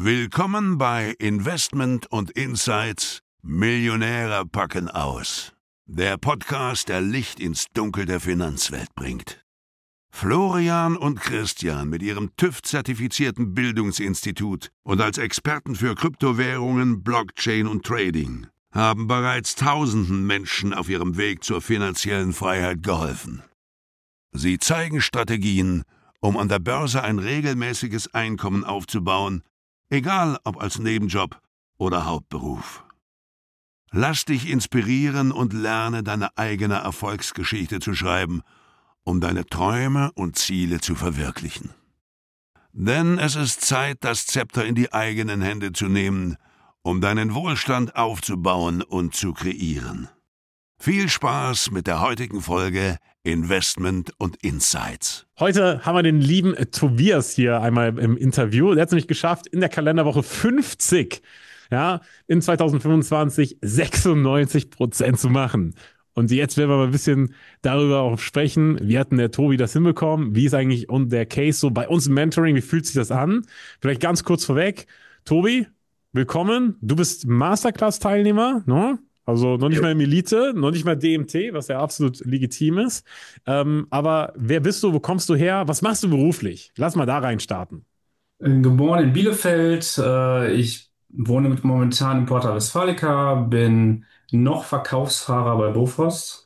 Willkommen bei Investment und Insights Millionäre packen aus. Der Podcast, der Licht ins Dunkel der Finanzwelt bringt. Florian und Christian mit ihrem TÜV-zertifizierten Bildungsinstitut und als Experten für Kryptowährungen, Blockchain und Trading haben bereits tausenden Menschen auf ihrem Weg zur finanziellen Freiheit geholfen. Sie zeigen Strategien, um an der Börse ein regelmäßiges Einkommen aufzubauen, egal ob als Nebenjob oder Hauptberuf. Lass dich inspirieren und lerne, deine eigene Erfolgsgeschichte zu schreiben, um deine Träume und Ziele zu verwirklichen. Denn es ist Zeit, das Zepter in die eigenen Hände zu nehmen, um deinen Wohlstand aufzubauen und zu kreieren. Viel Spaß mit der heutigen Folge Investment und Insights. Heute haben wir den lieben Tobias hier einmal im Interview. Der hat es nämlich geschafft, in der Kalenderwoche 50, ja, in 2025 96% zu machen. Und jetzt werden wir mal ein bisschen darüber auch sprechen, wie hat denn der Tobi das hinbekommen, wie ist eigentlich der Case so bei uns im Mentoring, wie fühlt sich das an? Vielleicht ganz kurz vorweg, Tobi, willkommen, du bist Masterclass-Teilnehmer, ne? Also noch nicht mal im Elite, noch nicht mal DMT, was ja absolut legitim ist. Aber wer bist du, wo kommst du her, was machst du beruflich? Lass mal da rein starten. Geboren in Bielefeld. Ich wohne momentan in Porta Westfalica, bin noch Verkaufsfahrer bei Bofrost.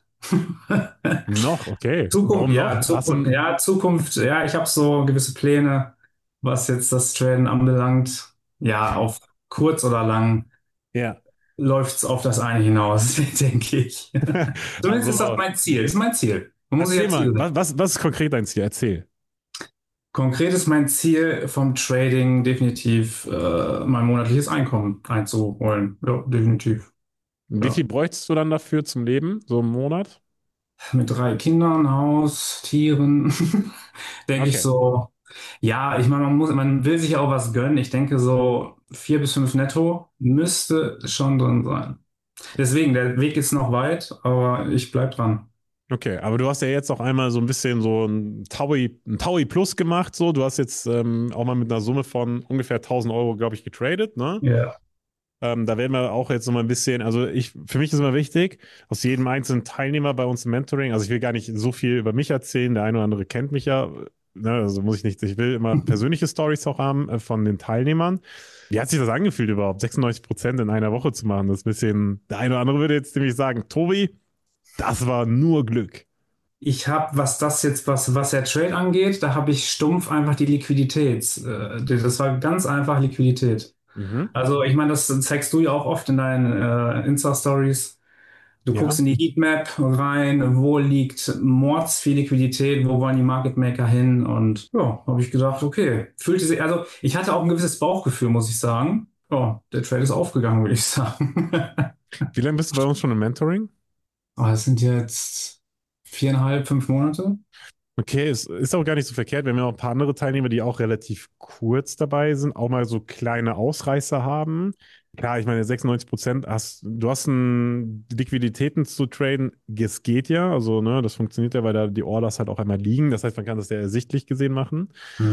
Noch, okay. Zukunft, ja, noch? Zukunft, ja, ich habe so gewisse Pläne, was jetzt das Traden anbelangt. Ja, auf kurz oder lang. Ja. Läuft es auf das eine hinaus, denke ich. Zumindest ist das mein Ziel. Ist mein Ziel. Erzähl mal, was ist konkret dein Ziel? Erzähl. Konkret ist mein Ziel vom Trading definitiv mein monatliches Einkommen einzuholen. Ja, definitiv. Wie viel bräuchtest du dann dafür zum Leben, so im Monat? Mit 3 Kindern, Haus, Tieren, denke ich so. Ja, ich meine, man will sich auch was gönnen. Ich denke so 4 bis 5 netto müsste schon drin sein. Deswegen, der Weg ist noch weit, aber ich bleib dran. Okay, aber du hast ja jetzt auch einmal so ein bisschen so ein Taui Plus gemacht. So. Du hast jetzt auch mal mit einer Summe von ungefähr 1.000 Euro, glaube ich, getradet, ne? Ja. Da werden wir auch jetzt noch mal ein bisschen, also für mich ist immer wichtig, aus jedem einzelnen Teilnehmer bei uns im Mentoring, also ich will gar nicht so viel über mich erzählen, der eine oder andere kennt mich ja, ne, also muss ich nicht, ich will immer persönliche Stories auch haben von den Teilnehmern. Wie hat sich das angefühlt überhaupt, 96% in einer Woche zu machen? Das ist ein bisschen, der eine oder andere würde jetzt nämlich sagen, Tobi, das war nur Glück. Ich habe, was der Trade angeht, da habe ich stumpf einfach die Liquidität. Das war ganz einfach Liquidität. Also ich meine, das zeigst du ja auch oft in deinen Insta-Stories. Du guckst in die Heatmap rein, wo liegt mords viel Liquidität, wo wollen die Market Maker hin? Und ja, habe ich gedacht, okay, also ich hatte auch ein gewisses Bauchgefühl, muss ich sagen. Ja, der Trade ist aufgegangen, würde ich sagen. Wie lange bist du bei uns schon im Mentoring? Das sind jetzt 4,5, 5 Monate. Okay, es ist auch gar nicht so verkehrt. Wir haben ja auch ein paar andere Teilnehmer, die auch relativ kurz dabei sind, auch mal so kleine Ausreißer haben. Klar, ich meine, 96% du hast Liquiditäten zu traden, es geht ja, also ne, das funktioniert ja, weil da die Orders halt auch einmal liegen. Das heißt, man kann das sehr ersichtlich gesehen machen.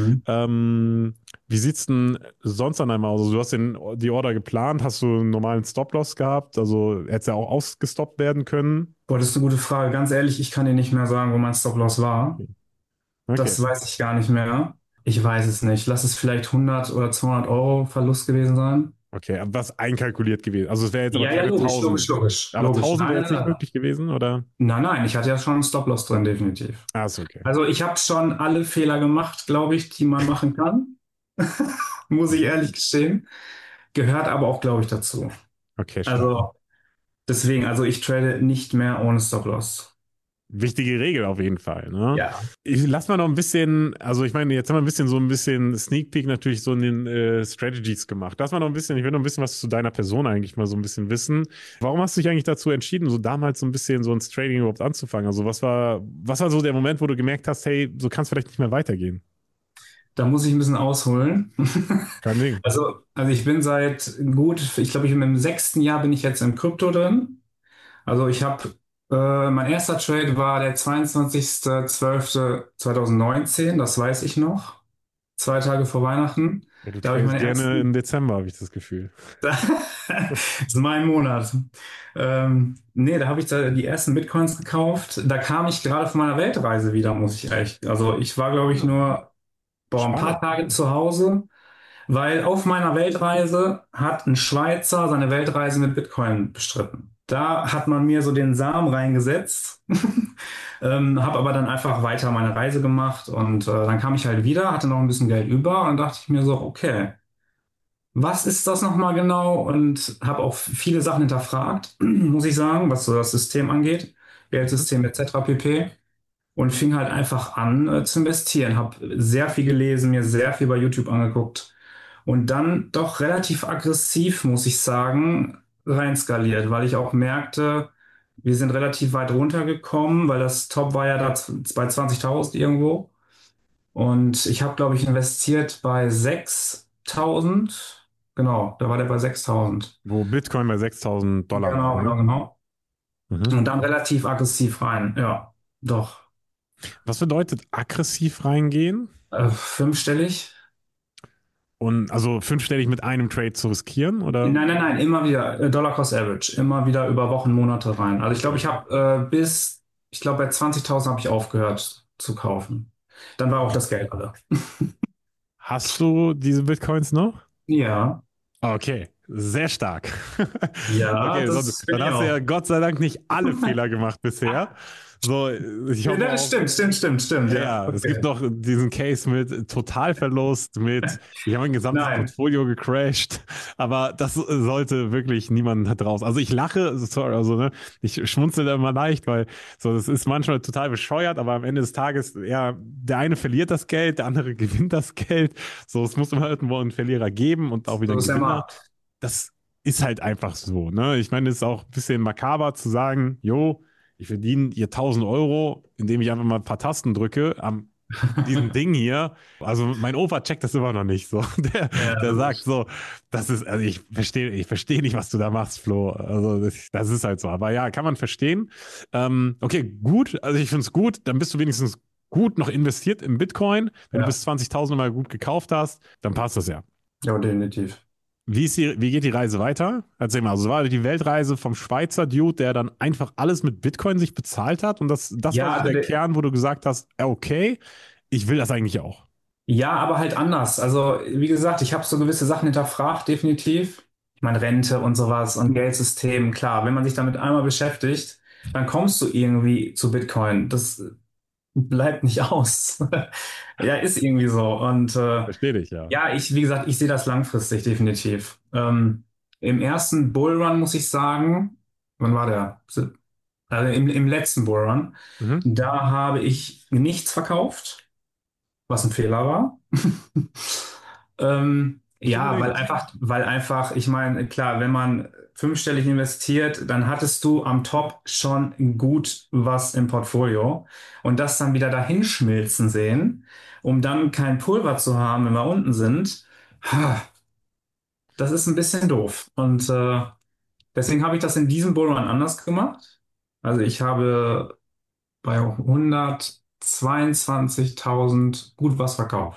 Wie sieht's denn sonst an einmal aus? Also, du hast die Order geplant, hast du einen normalen Stop-Loss gehabt? Also hätte es ja auch ausgestoppt werden können. Boah, das ist eine gute Frage. Ganz ehrlich, ich kann dir nicht mehr sagen, wo mein Stop-Loss war. Okay. Das weiß ich gar nicht mehr. Ich weiß es nicht. Lass es vielleicht 100 oder 200 Euro Verlust gewesen sein. Okay, aber was einkalkuliert gewesen? Also es wäre jetzt aber Ja, keine logisch. Aber 1000 wäre jetzt nicht möglich gewesen, oder? Nein, ich hatte ja schon einen Stop-Loss drin, definitiv. Ah, ist okay. Also ich habe schon alle Fehler gemacht, glaube ich, die man machen kann. Muss ich ehrlich gestehen. Gehört aber auch, glaube ich, dazu. Okay, stark. Also deswegen, ich trade nicht mehr ohne Stop-Loss. Wichtige Regel auf jeden Fall, ne? Ja. Lass mal noch ein bisschen, also ich meine, jetzt haben wir so ein bisschen Sneak Peek natürlich so in den Strategies gemacht. Lass mal noch ein bisschen, ich will noch ein bisschen was zu deiner Person eigentlich mal so ein bisschen wissen. Warum hast du dich eigentlich dazu entschieden, so damals so ein bisschen so ins Trading überhaupt anzufangen? Also was war so der Moment, wo du gemerkt hast, hey, so kann es vielleicht nicht mehr weitergehen? Da muss ich ein bisschen ausholen. Kein Ding. Also ich bin ich glaube, im 6. Jahr bin ich jetzt im Krypto drin. Also mein erster Trade war der 22.12.2019, das weiß ich noch. 2 Tage vor Weihnachten. Ja, du Da habe ich tradest meine gerne im ersten, Dezember, habe ich das Gefühl. das ist mein Monat. Nee, da habe ich da die ersten Bitcoins gekauft. Da kam ich gerade von meiner Weltreise wieder, muss ich echt. Also ich war, glaube ich, Ah, nur ein paar spannend. Tage zu Hause, weil auf meiner Weltreise hat ein Schweizer seine Weltreise mit Bitcoin bestritten. Da hat man mir so den Samen reingesetzt, habe aber dann einfach weiter meine Reise gemacht und dann kam ich halt wieder, hatte noch ein bisschen Geld über und dachte ich mir so, okay, was ist das nochmal genau? Und habe auch viele Sachen hinterfragt, muss ich sagen, was so das System angeht, Mhm. Geldsystem etc. pp. Und fing halt einfach an zu investieren. Habe sehr viel gelesen, mir sehr viel bei YouTube angeguckt und dann doch relativ aggressiv, muss ich sagen, rein skaliert, weil ich auch merkte, wir sind relativ weit runtergekommen, weil das Top war ja da bei 20.000 irgendwo. Und ich habe, glaube ich, investiert bei 6.000. Genau, da war der bei 6.000. Wo Bitcoin bei 6.000 Dollar war, Genau, ne? genau, genau. Mhm. Und dann relativ aggressiv rein. Ja, doch. Was bedeutet aggressiv reingehen? Fünfstellig. Und also fünfstellig mit einem Trade zu riskieren, oder? Nein, nein, nein, immer wieder Dollar Cost Average, immer wieder über Wochen, Monate rein. Also ich glaube, Okay. ich habe ich glaube, bei 20.000 habe ich aufgehört zu kaufen. Dann war auch das Geld alle. Hast du diese Bitcoins noch? Ja, Okay, sehr stark. ja, Okay, das bin dann ich hast du ja auch. Gott sei Dank nicht alle Fehler gemacht bisher. So, ich Ja, hoffe das auch, stimmt, stimmt, stimmt, stimmt, ja, ja. ja, es gibt Okay. noch diesen Case mit Totalverlust, mit ich habe mein gesamtes Nein. Portfolio gecrashed, aber das sollte wirklich niemand da draus. Also ich lache, sorry, also ne, ich schmunzel da immer leicht, weil so das ist manchmal total bescheuert, aber am Ende des Tages, ja, der eine verliert das Geld, der andere gewinnt das Geld. So, es muss immer irgendwo einen Verlierer geben und auch wieder So einen ist der Gewinner. Markt. Das ist halt einfach so, ne? Ich meine, es ist auch ein bisschen makaber zu sagen, jo, ich verdiene hier 1.000 Euro, indem ich einfach mal ein paar Tasten drücke am diesem Ding hier. Also mein Opa checkt das immer noch nicht so. Ja, Der das sagt ist, so, das ist, also ich verstehe nicht, was du da machst, Flo. Also das ist halt so. Aber ja, kann man verstehen. Okay, gut. Also ich finde es gut. Dann bist du wenigstens gut noch investiert im Bitcoin. Wenn du bis ja, 20.000 mal gut gekauft hast, dann passt das ja. ja, definitiv. Wie geht die Reise weiter? Erzähl mal, also es war die Weltreise vom Schweizer Dude, der dann einfach alles mit Bitcoin sich bezahlt hat und das war Ja, so also der Kern, wo du gesagt hast, ja, okay, ich will das eigentlich auch. ja, aber halt anders. Also, wie gesagt, ich habe so gewisse Sachen hinterfragt, definitiv. Ich meine, Rente und sowas und Geldsystem, klar, wenn man sich damit einmal beschäftigt, dann kommst du irgendwie zu Bitcoin. Das bleibt nicht aus. Ja, ist irgendwie so. Und Verstehe dich, ja. ja, wie gesagt, ich sehe das langfristig, definitiv. Im ersten Bullrun muss ich sagen, wann war der? Also im letzten Bullrun, Mhm. da habe ich nichts verkauft, was ein Fehler war. Nicht Ja, unbedingt. weil einfach, ich meine, klar, wenn man fünfstellig investiert, dann hattest du am Top schon gut was im Portfolio und das dann wieder dahin schmilzen sehen, um dann kein Pulver zu haben, wenn wir unten sind, das ist ein bisschen doof. Und deswegen habe ich das in diesem Bullrun anders gemacht. Also ich habe bei 122.000 gut was verkauft.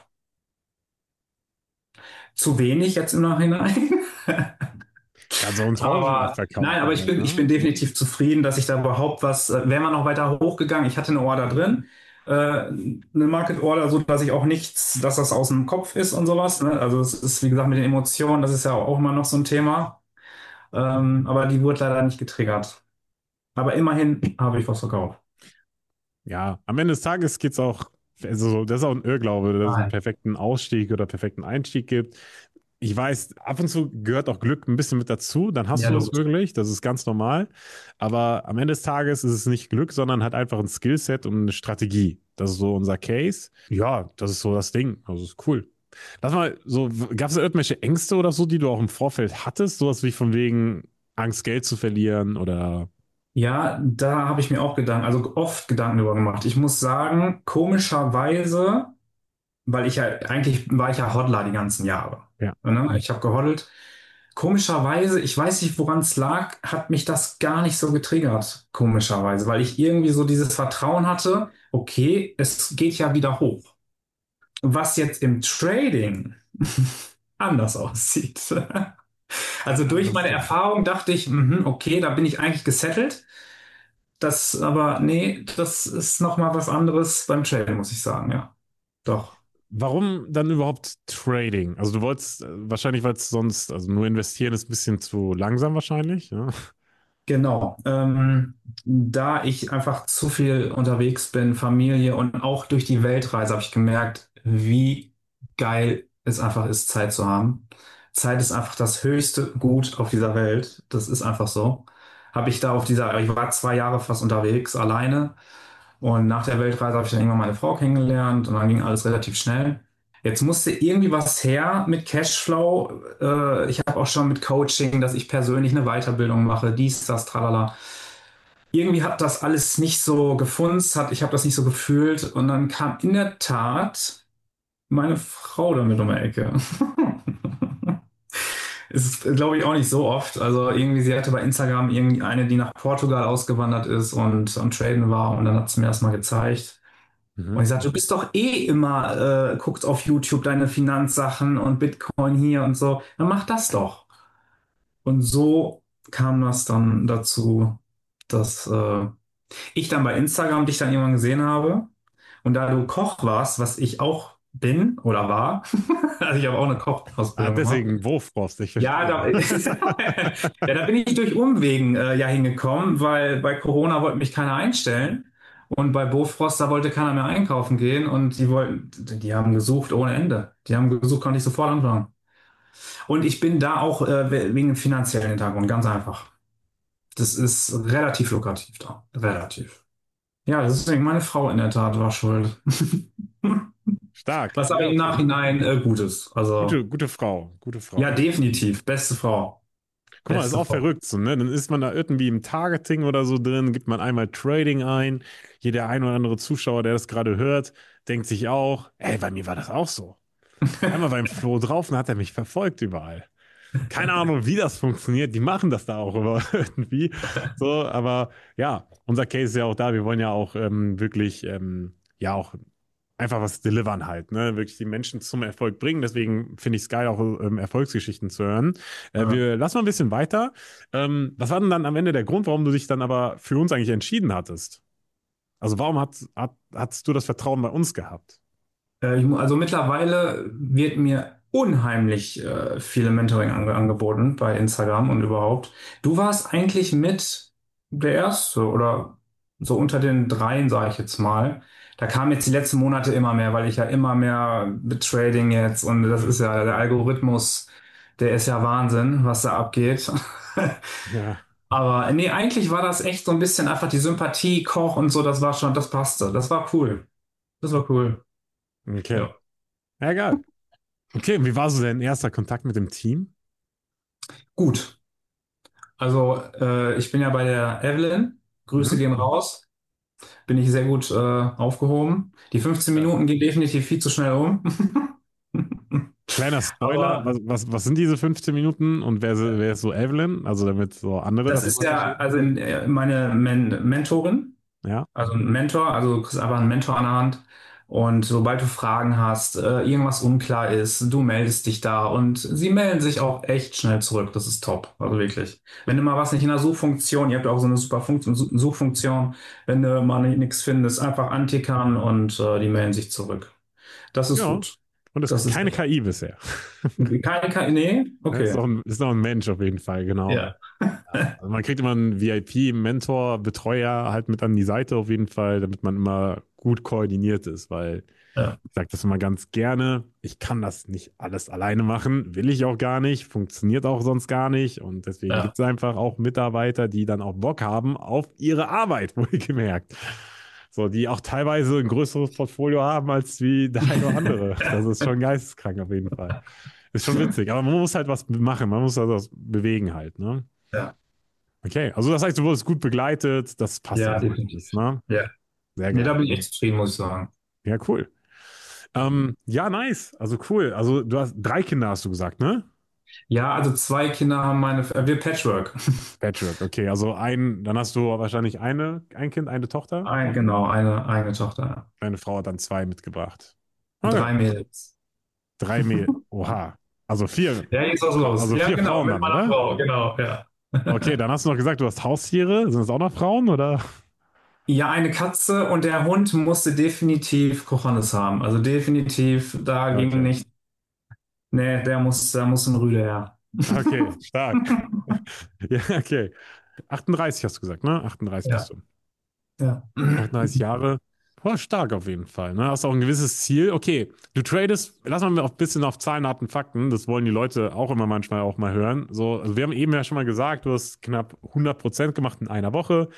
Zu wenig jetzt im Nachhinein. Ja, so ein Aber Tranchenverkauf nein, aber halt, ich ne? bin definitiv zufrieden, dass ich da überhaupt was, wären wir noch weiter hochgegangen, ich hatte eine Order drin, eine Market Order, so dass ich auch nichts, dass das aus dem Kopf ist und sowas. Ne? Also es ist, wie gesagt, mit den Emotionen, das ist ja auch immer noch so ein Thema. Aber die wurde leider nicht getriggert. Aber immerhin habe ich was verkauft. Ja, am Ende des Tages geht's auch, also das ist auch ein Irrglaube, dass es einen Nein. perfekten Ausstieg oder perfekten Einstieg gibt. Ich weiß, ab und zu gehört auch Glück ein bisschen mit dazu, dann hast Ja, du das logisch. wirklich, das ist ganz normal. Aber am Ende des Tages ist es nicht Glück, sondern halt einfach ein Skillset und eine Strategie. Das ist so unser Case. Ja, das ist so das Ding. Also ist cool. Lass mal so, gab es da irgendwelche Ängste oder so, die du auch im Vorfeld hattest? Sowas wie von wegen Angst, Geld zu verlieren oder. Ja, da habe ich mir auch Gedanken, also oft Gedanken darüber gemacht. Ich muss sagen, komischerweise, weil eigentlich war ich ja Hodler die ganzen Jahre. Ja. Ne? Ich habe gehoddelt. Komischerweise, ich weiß nicht, woran es lag, hat mich das gar nicht so getriggert. Komischerweise, weil ich irgendwie so dieses Vertrauen hatte, okay, es geht ja wieder hoch. Was jetzt im Trading anders aussieht. Also durch meine Interessant. Erfahrung dachte ich, okay, da bin ich eigentlich gesettelt. Aber nee, das ist nochmal was anderes beim Traden, muss ich sagen, ja. Doch. Warum dann überhaupt Trading? Also du wolltest wahrscheinlich, weil es sonst, also nur investieren ist ein bisschen zu langsam wahrscheinlich. Ja? Genau. Da ich einfach zu viel unterwegs bin, Familie und auch durch die Weltreise habe ich gemerkt, wie geil es einfach ist, Zeit zu haben. Zeit ist einfach das höchste Gut auf dieser Welt. Das ist einfach so. Ich war 2 Jahre fast unterwegs, alleine. Und nach der Weltreise habe ich dann irgendwann meine Frau kennengelernt und dann ging alles relativ schnell. Jetzt musste irgendwie was her mit Cashflow. Ich habe auch schon mit Coaching, dass ich persönlich eine Weiterbildung mache, dies, das, tralala. Irgendwie hat das alles nicht so gefunzt, ich habe das nicht so gefühlt und dann kam in der Tat meine Frau damit um die Ecke. Ist, glaube ich, auch nicht so oft. Also irgendwie, sie hatte bei Instagram irgendwie eine, die nach Portugal ausgewandert ist und am Traden war und dann hat sie mir das mal gezeigt. Und Mhm. ich sagte, du bist doch eh immer, guckst auf YouTube deine Finanzsachen und Bitcoin hier und so. Dann mach das doch. Und so kam das dann dazu, dass ich dann bei Instagram dich dann irgendwann gesehen habe. Und da du Koch warst, was ich auch bin oder war, also ich habe auch eine Ah, Kochausbildung gemacht. deswegen Wurffrost, ich Ja, verstehe. ja, da bin ich durch Umwegen ja hingekommen, weil bei Corona wollte mich keiner einstellen und bei Bofrost, da wollte keiner mehr einkaufen gehen und die haben gesucht ohne Ende. Die haben gesucht, konnte ich sofort anfangen. Und ich bin da auch wegen dem finanziellen Hintergrund, ganz einfach. Das ist relativ lukrativ da, relativ. Ja, deswegen meine Frau in der Tat war schuld. Stark. Was aber Ja, im okay. Nachhinein gut ist. Also, Gute Frau, gute ja, Frau. definitiv. Beste Frau. Guck mal, ist Beste auch Frau. verrückt so, ne? Dann ist man da irgendwie im Targeting oder so drin, gibt man einmal Trading ein. Jeder ein oder andere Zuschauer, der das gerade hört, denkt sich auch, ey, bei mir war das auch so. Einmal beim Flo drauf, dann hat er mich verfolgt überall. Keine Ahnung, wie das funktioniert. Die machen das da auch immer irgendwie. So, aber ja, unser Case ist ja auch da. Wir wollen ja auch wirklich, ja, auch einfach was delivern halt, ne? Wirklich die Menschen zum Erfolg bringen. Deswegen finde ich es geil, auch Erfolgsgeschichten zu hören. Ja. Wir lassen mal ein bisschen weiter. Was war denn dann am Ende der Grund, warum du dich dann aber für uns eigentlich entschieden hattest? Also warum hattest du das Vertrauen bei uns gehabt? Also mittlerweile wird mir unheimlich viele Mentoring angeboten bei Instagram und überhaupt. Du warst eigentlich mit der Erste oder so unter den dreien, sage ich jetzt mal. Da kam jetzt die letzten Monate immer mehr, weil ich ja immer mehr mit Trading jetzt und das ist ja der Algorithmus, der ist ja Wahnsinn, was da abgeht. Ja, Aber nee, eigentlich war das echt so ein bisschen einfach die Sympathie, Koch und so, das war schon, das passte. Das war cool. Das war cool. okay. Ja. Ja, geil. Okay, und wie war so dein erster Kontakt mit dem Team? Gut. Also, ich bin ja bei der Evelyn. Grüße Mhm. gehen raus. Bin ich sehr gut aufgehoben. Die 15 Ja. Minuten gehen definitiv viel zu schnell um. Kleiner Spoiler, Aber was sind diese 15 Minuten und wer ist so Evelyn? Also damit so andere das das ist mal ja verstehen. also meine Mentorin. Ja, Also ein Mentor, also du kriegst einfach einen Mentor an der Hand. Und sobald du Fragen hast, irgendwas unklar ist, du meldest dich da und sie melden sich auch echt schnell zurück. Das ist top, also wirklich. Wenn du mal was nicht in der Suchfunktion, ihr habt auch so eine super Suchfunktion, wenn du mal nichts findest, einfach antickern und die melden sich zurück. Das ist ja. gut. Und es Das ist ist keine echt. KI bisher. Nee? Ne, Okay. ist noch ein Mensch auf jeden Fall, genau. Ja. Ja, also man kriegt immer einen VIP-Mentor, Betreuer halt mit an die Seite auf jeden Fall, damit man immer gut koordiniert ist, weil Ja. ich sage das immer ganz gerne, ich kann das nicht alles alleine machen, will ich auch gar nicht, funktioniert auch sonst gar nicht und deswegen Ja. gibt es einfach auch Mitarbeiter, die dann auch Bock haben auf ihre Arbeit, wohlgemerkt. So, die auch teilweise ein größeres Portfolio haben als wie der eine oder andere. Das ist schon geisteskrank auf jeden Fall. Ist schon witzig, aber man muss halt was machen, man muss also was bewegen halt, ne? Ja. Okay, also das heißt, du wurdest gut begleitet, das passt Ja, also definitiv. alles, ne? Ja. Sehr Nee, da geil. bin ich echt zufrieden, muss ich sagen. Ja, cool. Ja, nice. Also cool. Also du hast 3 Kinder, hast du gesagt, ne? Ja, also 2 Kinder haben wir Patchwork. Patchwork, okay. Also dann hast du wahrscheinlich ein Kind, eine Tochter. Genau, eine eigene Tochter. Deine Frau hat dann 2 mitgebracht. Ja. Okay. 3 Mädels. 3 Mädels. Oha. Also vier, Ja, jetzt was los. also Ja, vier genau, Frauen mit dann, meiner oder? Frau, genau, ja. Okay, dann hast du noch gesagt, du hast Haustiere. Sind das auch noch Frauen, oder? Ja, eine Katze und der Hund musste definitiv Cojones haben. Also definitiv, da ging Okay. nicht. Nee, da muss ein Rüde her. Okay, stark. Ja, okay. 38 hast du gesagt, ne? 38 Ja, bist du. ja. 38 Jahre. Voll stark auf jeden Fall. Ne? Hast auch ein gewisses Ziel. Okay, du tradest, lass mal ein bisschen auf Zahlen, Daten, Fakten. Das wollen die Leute auch immer manchmal auch mal hören. So, also wir haben eben ja schon mal gesagt, du hast knapp 100% gemacht in einer Woche.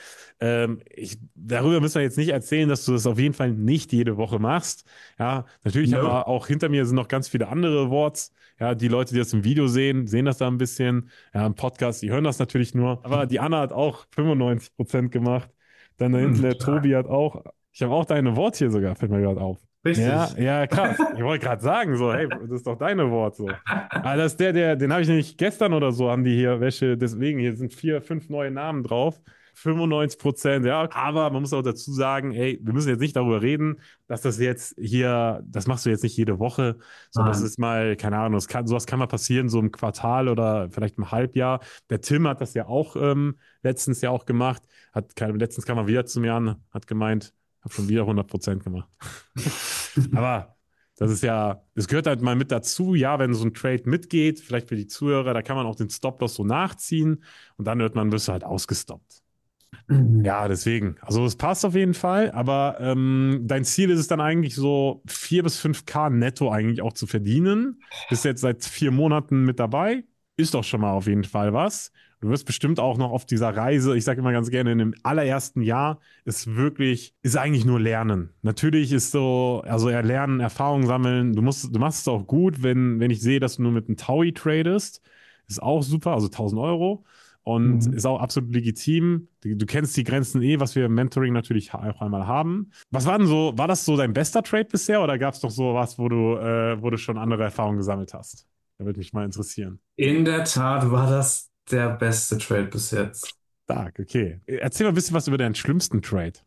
Darüber müssen wir jetzt nicht erzählen, dass du das auf jeden Fall nicht jede Woche machst. Ja, natürlich haben Nope. wir auch hinter mir sind noch ganz viele andere Awards. Ja, die Leute, die das im Video sehen, sehen das da ein bisschen. Ja, im Podcast, die hören das natürlich nur. Aber die Anna hat auch 95% gemacht. Dann da hinten der Tobi hat auch, ich habe auch deine Wort hier sogar, fällt mir gerade auf. Ja, Richtig. ja, krass. Ich wollte gerade sagen, so, hey, das ist doch deine Wort so. Ah, das ist den habe ich nämlich gestern oder so, haben die hier welche, deswegen, hier sind 4, 5 neue Namen drauf. 95%, ja, aber man muss auch dazu sagen, ey, wir müssen jetzt nicht darüber reden, dass das jetzt hier, das machst du jetzt nicht jede Woche, so, das Nein. ist mal, keine Ahnung, sowas kann mal passieren, so im Quartal oder vielleicht im Halbjahr. Der Tim hat das ja auch letztens ja auch gemacht, letztens kam er wieder zu mir an, hat gemeint, habe schon wieder 100% gemacht. Aber das ist ja, es gehört halt mal mit dazu, ja, wenn so ein Trade mitgeht, vielleicht für die Zuhörer, da kann man auch den Stop-Loss so nachziehen und dann wird man, wirst du halt ausgestoppt. Ja, deswegen. Also es passt auf jeden Fall, aber dein Ziel ist es dann eigentlich so 4 bis 5K netto eigentlich auch zu verdienen. Bist jetzt seit 4 Monaten mit dabei. Ist doch schon mal auf jeden Fall was. Du wirst bestimmt auch noch auf dieser Reise, ich sage immer ganz gerne, in dem allerersten Jahr ist eigentlich nur Lernen. Natürlich ist so, also eher Lernen, Erfahrung sammeln. Du machst es auch gut, wenn ich sehe, dass du nur mit einem Taui tradest. Ist auch super, also 1.000 € und Mhm. ist auch absolut legitim. Du kennst die Grenzen eh, was wir im Mentoring natürlich auch einmal haben. Was war denn so, war das so dein bester Trade bisher oder gab es noch so was, wo du schon andere Erfahrungen gesammelt hast? Da würde mich mal interessieren. In der Tat war das der beste Trade bis jetzt. Stark, okay. Erzähl mal ein bisschen was über deinen schlimmsten Trade.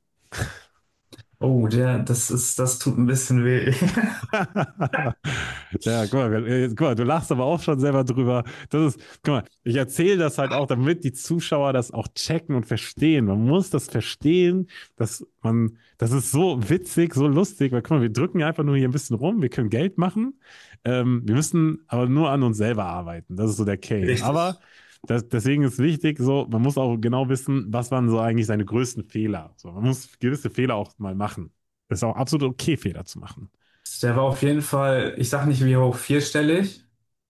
Oh, das tut ein bisschen weh. Ja, guck mal, du lachst aber auch schon selber drüber. Guck mal, ich erzähle das halt auch, damit die Zuschauer das auch checken und verstehen. Man muss das verstehen, das ist so witzig, so lustig, weil guck mal, wir drücken einfach nur hier ein bisschen rum, wir können Geld machen. Wir müssen aber nur an uns selber arbeiten. Das ist so der Case. Aber Richtig. deswegen ist wichtig, so, man muss auch genau wissen, was waren so eigentlich seine größten Fehler. So, man muss gewisse Fehler auch mal machen. Es ist auch absolut okay, Fehler zu machen. Der war auf jeden Fall, ich sag nicht wie hoch, vierstellig.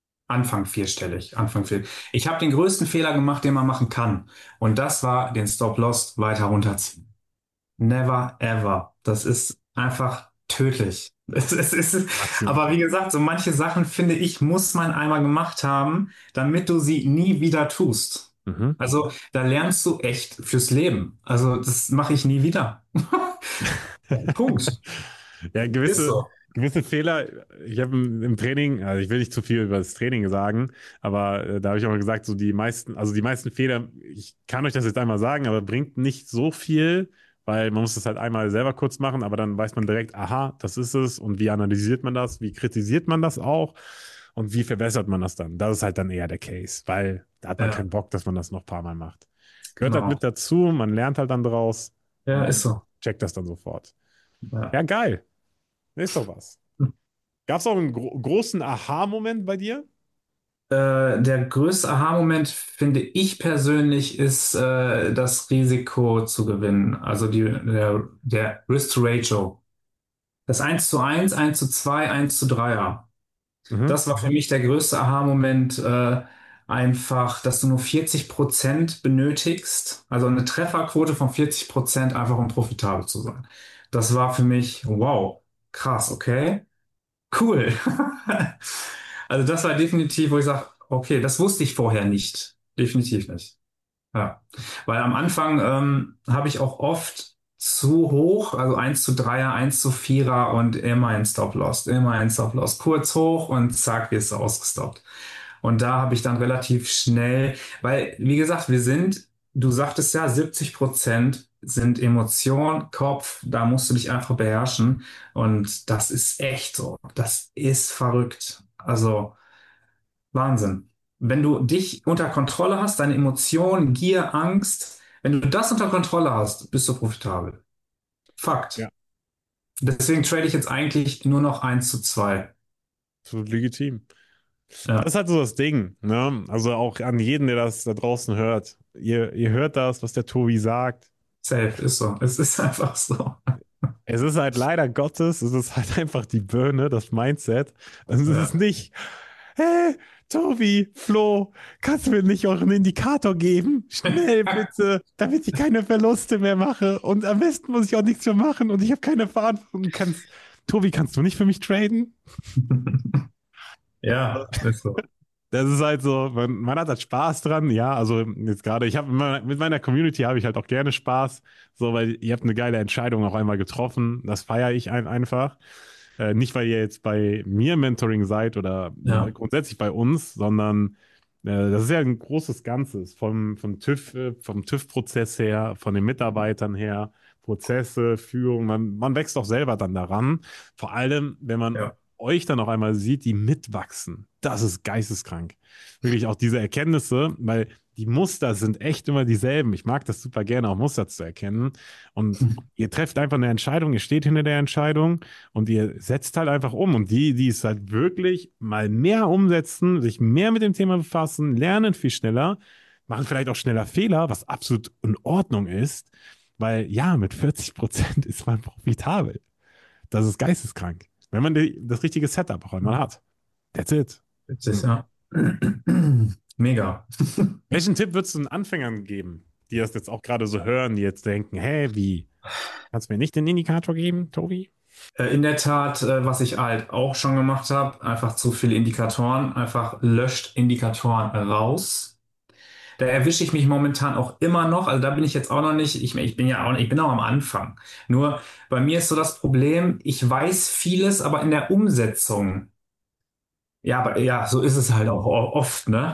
Anfang vierstellig. Ich habe den größten Fehler gemacht, den man machen kann. Und das war den Stop-Loss weiter runterziehen. Never ever. Das ist einfach tödlich. Maximal. Aber wie gesagt, so manche Sachen, finde ich, muss man einmal gemacht haben, damit du sie nie wieder tust. Mhm. Also da lernst du echt fürs Leben. Also das mache ich nie wieder. Punkt. Ja, Ist so. gewisse Fehler, ich habe im Training, also ich will nicht zu viel über das Training sagen, aber da habe ich auch mal gesagt, so die meisten Fehler, ich kann euch das jetzt einmal sagen, aber bringt nicht so viel, weil man muss das halt einmal selber kurz machen, aber dann weiß man direkt, aha, das ist es und wie analysiert man das, wie kritisiert man das auch und wie verbessert man das dann. Das ist halt dann eher der Case, weil da hat man Ja, keinen Bock, dass man das noch ein paar Mal macht. Gehört halt genau. mit dazu, man lernt halt dann draus Ja, ist und so. checkt das dann sofort. Ja, Ja. geil. Ist doch was. Gab es auch einen großen Aha-Moment bei dir? Der größte Aha-Moment, finde ich persönlich, ist das Risiko zu gewinnen. Also der Risk-to-Ratio. Das 1:1, 1:2, 1:3er. Mhm. Das war für mich der größte Aha-Moment, einfach, dass du nur 40% benötigst, also eine Trefferquote von 40% einfach um profitabel zu sein. Das war für mich, wow, krass, okay, cool. Also das war definitiv, wo ich sage, okay, das wusste ich vorher nicht. Definitiv nicht. Ja. Weil am Anfang habe ich auch oft zu hoch, also 1:3er, 1:4er und immer ein Stop-Loss, immer ein Stop-Loss. Kurz hoch und zack, wirst du ausgestoppt. Und da habe ich dann relativ schnell, weil, wie gesagt, du sagtest ja, 70% sind Emotion, Kopf, da musst du dich einfach beherrschen. Und das ist echt so. Das ist verrückt. Also. Wahnsinn. Wenn du dich unter Kontrolle hast, deine Emotionen, Gier, Angst, wenn du das unter Kontrolle hast, bist du profitabel. Fakt. Ja, Deswegen trade ich jetzt eigentlich nur noch 1:2. absolut legitim. Das ist Ja, halt so das Ding, ne? Also auch an jeden, der das da draußen hört. Ihr hört das, was der Tobi sagt. safe ist so. Es ist einfach so. Es ist halt leider Gottes, es ist halt einfach die Birne, das Mindset. Also es ist Ja. nicht, hey, Tobi, Flo, kannst du mir nicht auch einen Indikator geben? Schnell bitte, damit ich keine Verluste mehr mache. Und am besten muss ich auch nichts mehr machen und ich habe keine Verantwortung. Tobi, kannst du nicht für mich traden? Ja, ist so. Das ist halt so, man hat halt Spaß dran, ja, also jetzt gerade, mit meiner Community habe ich halt auch gerne Spaß, so, weil ihr habt eine geile Entscheidung auch einmal getroffen, das feiere ich einfach. Nicht, weil ihr jetzt bei mir im Mentoring seid oder Ja, grundsätzlich bei uns, sondern das ist ja ein großes Ganzes, vom TÜV-Prozess her, von den Mitarbeitern her, Prozesse, Führung, man wächst auch selber dann daran, vor allem, wenn man ja. euch dann auch einmal sieht, die mitwachsen. Das ist geisteskrank. Wirklich auch diese Erkenntnisse, weil die Muster sind echt immer dieselben. Ich mag das super gerne, auch Muster zu erkennen. Und ihr trefft einfach eine Entscheidung, ihr steht hinter der Entscheidung und ihr setzt halt einfach um. Und die es halt wirklich mal mehr umsetzen, sich mehr mit dem Thema befassen, lernen viel schneller, machen vielleicht auch schneller Fehler, was absolut in Ordnung ist, weil ja, mit 40% ist man profitabel. Das ist geisteskrank. Wenn man das richtige Setup auch einmal hat. That's it. Witzig, ja. Mega. Welchen Tipp würdest du den Anfängern geben, die das jetzt auch gerade so hören, die jetzt denken, hä, wie? Kannst du mir nicht den Indikator geben, Tobi? In der Tat, was ich halt auch schon gemacht habe, einfach zu viele Indikatoren, einfach löscht Indikatoren raus. Da erwische ich mich momentan auch immer noch, also da bin ich jetzt auch noch nicht, ich bin ja auch, ich bin auch am Anfang. Nur bei mir ist so das Problem, ich weiß vieles, aber in der Umsetzung, ja, aber ja, so ist es halt auch oft, ne?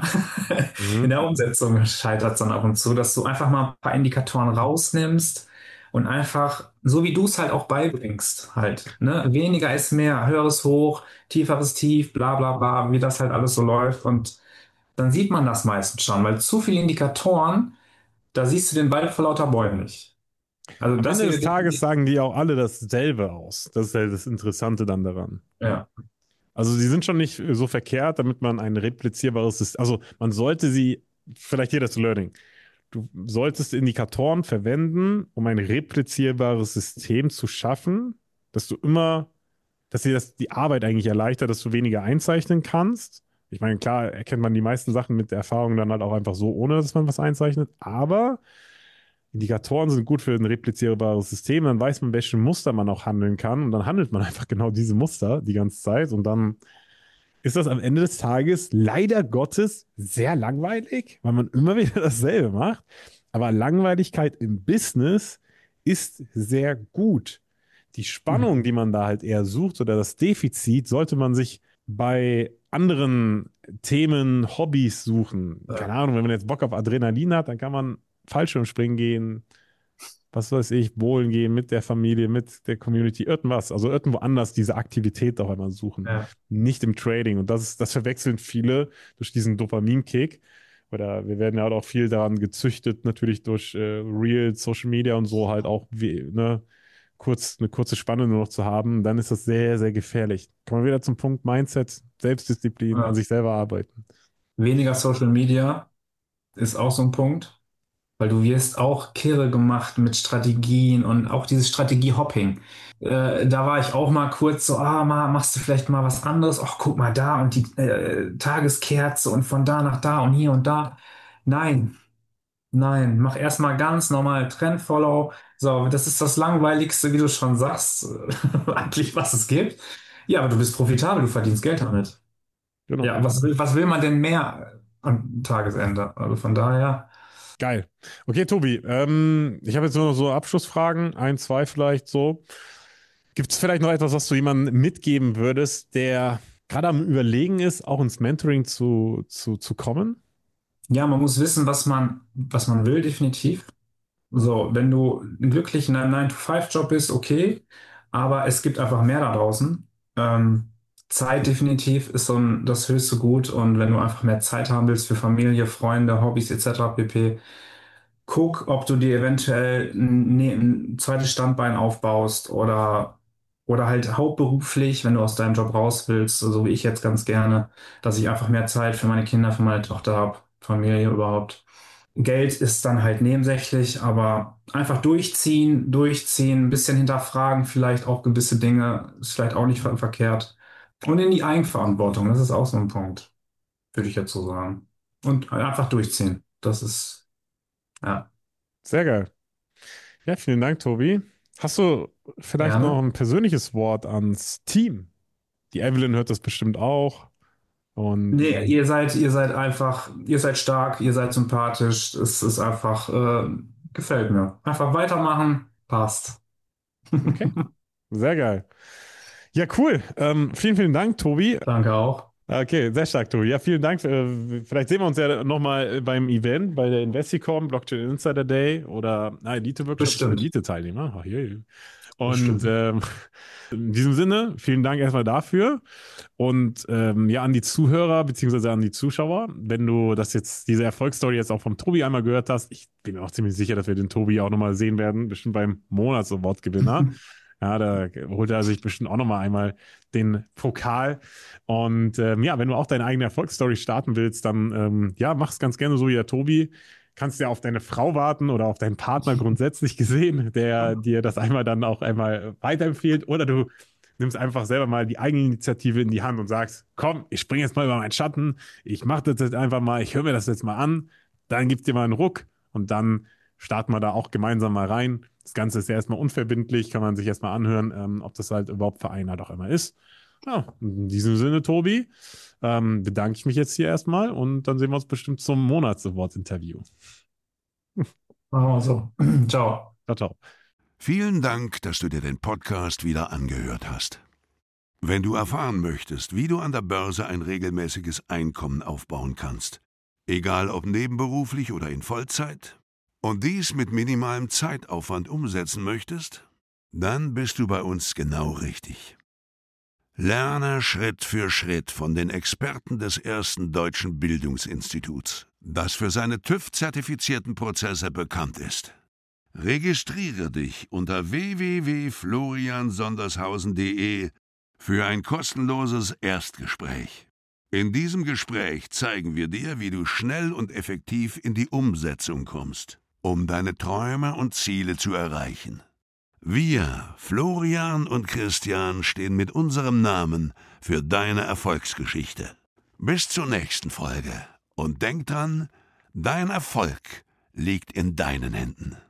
In Mhm. der Umsetzung scheitert es dann ab und zu, dass du einfach mal ein paar Indikatoren rausnimmst und einfach, so wie du es halt auch beibringst, halt, ne? Weniger ist mehr, höheres Hoch, tieferes Tief, bla bla bla, wie das halt alles so läuft. Und dann sieht man das meistens schon, weil zu viele Indikatoren, da siehst du den Wald vor lauter Bäumen nicht. Also Am das Ende hier des Tages definitiv. sagen die auch alle dasselbe aus. Das ist ja das Interessante dann daran. Ja, Also sie sind schon nicht so verkehrt, damit man ein replizierbares System, also man sollte sie, vielleicht hier das Learning, du solltest Indikatoren verwenden, um ein replizierbares System zu schaffen, dass du immer, dass dir das die Arbeit eigentlich erleichtert, dass du weniger einzeichnen kannst. Ich meine, klar erkennt man die meisten Sachen mit der Erfahrung dann halt auch einfach so, ohne dass man was einzeichnet, aber Indikatoren sind gut für ein replizierbares System, dann weiß man, welche Muster man auch handeln kann und dann handelt man einfach genau diese Muster die ganze Zeit und dann ist das am Ende des Tages leider Gottes sehr langweilig, weil man immer wieder dasselbe macht. Aber Langweiligkeit im Business ist sehr gut. Die Spannung, die man da halt eher sucht oder das Defizit, sollte man sich bei anderen Themen, Hobbys suchen. Keine ja, Ahnung, wenn man jetzt Bock auf Adrenalin hat, dann kann man Fallschirmspringen gehen, was weiß ich, bowlen gehen mit der Familie, mit der Community, irgendwas. Also irgendwo anders diese Aktivität auch einmal suchen. ja. Nicht im Trading. Und das verwechseln viele durch diesen Dopaminkick. Oder wir werden ja auch viel daran gezüchtet, natürlich durch Real, Social Media und so halt auch ne, eine kurze Spanne nur noch zu haben. Dann ist das sehr, sehr gefährlich. Kommen wir wieder zum Punkt Mindset, Selbstdisziplin, an Ja. sich selber arbeiten. Weniger Social Media ist auch so ein Punkt. Weil du wirst auch kirre gemacht mit Strategien und auch dieses Strategie-Hopping. Da war ich auch mal kurz so, machst du vielleicht mal was anderes? Ach, guck mal da und die Tageskerze und von da nach da und hier und da. Nein, nein, mach erstmal ganz normal Trendfollow. So, das ist das Langweiligste, wie du schon sagst, eigentlich, was es gibt. Ja, aber du bist profitabel, du verdienst Geld damit. Genau. Ja, was will man denn mehr am Tagesende? Also von daher. Geil. Okay, Tobi, ich habe jetzt nur noch so Abschlussfragen, ein, zwei vielleicht so. Gibt es vielleicht noch etwas, was du jemandem mitgeben würdest, der gerade am Überlegen ist, auch ins Mentoring zu kommen? Ja, man muss wissen, was man will, definitiv. So, wenn du glücklich in einem 9-to-5-Job bist, okay, aber es gibt einfach mehr da draußen. Ähm, Zeit definitiv ist das höchste Gut. Und wenn du einfach mehr Zeit haben willst für Familie, Freunde, Hobbys etc. pp., guck, ob du dir eventuell ein zweites Standbein aufbaust oder halt hauptberuflich, wenn du aus deinem Job raus willst, so wie ich jetzt ganz gerne, dass ich einfach mehr Zeit für meine Kinder, für meine Tochter habe, Familie überhaupt. Geld ist dann halt nebensächlich, aber einfach durchziehen, ein bisschen hinterfragen, vielleicht auch gewisse Dinge, ist vielleicht auch nicht verkehrt. Und in die Eigenverantwortung, das ist auch so ein Punkt, würde ich jetzt so sagen. Und einfach durchziehen. Das ist, ja, Sehr geil. Ja, vielen Dank, Tobi. Hast du vielleicht noch gerne. ein persönliches Wort ans Team? Die Evelyn hört das bestimmt auch. Und Nee, ihr seid stark, ihr seid sympathisch. Es ist einfach, gefällt mir. Einfach weitermachen, passt. okay, sehr geil. Ja, cool. Vielen, vielen Dank, Tobi. Danke auch. Okay, sehr stark, Tobi. Ja, vielen Dank. Vielleicht sehen wir uns ja nochmal beim Event, bei der Investicom, Blockchain Insider Day oder Elite-Workshops für Bestimmt, Elite-Teilnehmer. Ach, je. Und bestimmt. in diesem Sinne, vielen Dank erstmal dafür. Und ja, an die Zuhörer beziehungsweise an die Zuschauer, wenn du diese Erfolgsstory jetzt auch vom Tobi einmal gehört hast, ich bin mir auch ziemlich sicher, dass wir den Tobi auch nochmal sehen werden, bestimmt beim Monats-Award-Gewinner. Ja, da holt er sich bestimmt auch nochmal einmal den Pokal. Und ja, wenn du auch deine eigene Erfolgsstory starten willst, dann ja, mach's ganz gerne so wie der Tobi. Kannst ja auf deine Frau warten oder auf deinen Partner grundsätzlich gesehen, der dir das einmal dann auch einmal weiterempfiehlt. Oder du nimmst einfach selber mal die Eigeninitiative in die Hand und sagst, komm, ich springe jetzt mal über meinen Schatten, ich mache das jetzt einfach mal, ich höre mir das jetzt mal an, dann gibt's dir mal einen Ruck und dann starten wir da auch gemeinsam mal rein. Das Ganze ist ja erstmal unverbindlich, kann man sich erstmal anhören, ob das halt überhaupt vereinbart auch immer ist. Ja, in diesem Sinne, Tobi, bedanke ich mich jetzt hier erstmal und dann sehen wir uns bestimmt zum Monats-Award-Interview. Machen wir so. Ciao. Ciao, ciao. Vielen Dank, dass du dir den Podcast wieder angehört hast. Wenn du erfahren möchtest, wie du an der Börse ein regelmäßiges Einkommen aufbauen kannst, egal ob nebenberuflich oder in Vollzeit, und dies mit minimalem Zeitaufwand umsetzen möchtest, dann bist du bei uns genau richtig. Lerne Schritt für Schritt von den Experten des ersten deutschen Bildungsinstituts, das für seine TÜV-zertifizierten Prozesse bekannt ist. Registriere dich unter www.floriansondershausen.de für ein kostenloses Erstgespräch. In diesem Gespräch zeigen wir dir, wie du schnell und effektiv in die Umsetzung kommst, um deine Träume und Ziele zu erreichen. Wir, Florian und Christian, stehen mit unserem Namen für deine Erfolgsgeschichte. Bis zur nächsten Folge und denk dran, dein Erfolg liegt in deinen Händen.